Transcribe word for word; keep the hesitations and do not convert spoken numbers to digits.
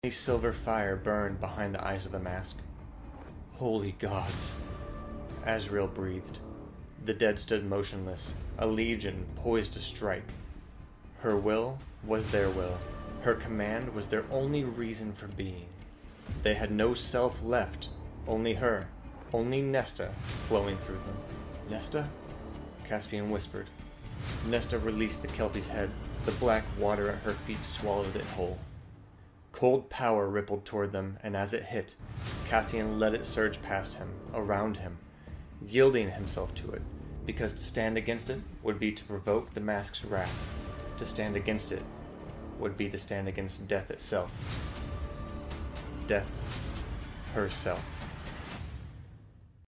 A silver fire burned behind the eyes of the mask. Holy gods! Azrael breathed. The dead stood motionless, a legion poised to strike. Her will was their will. Her command was their only reason for being. They had no self left, only her, only Nesta flowing through them. Nesta? Caspian whispered. Nesta released the Kelpie's head. The black water at her feet swallowed it whole. Cold power rippled toward them, and as it hit, Cassian let it surge past him, around him, yielding himself to it, because to stand against it would be to provoke the mask's wrath. To stand against it would be to stand against death itself. Death herself.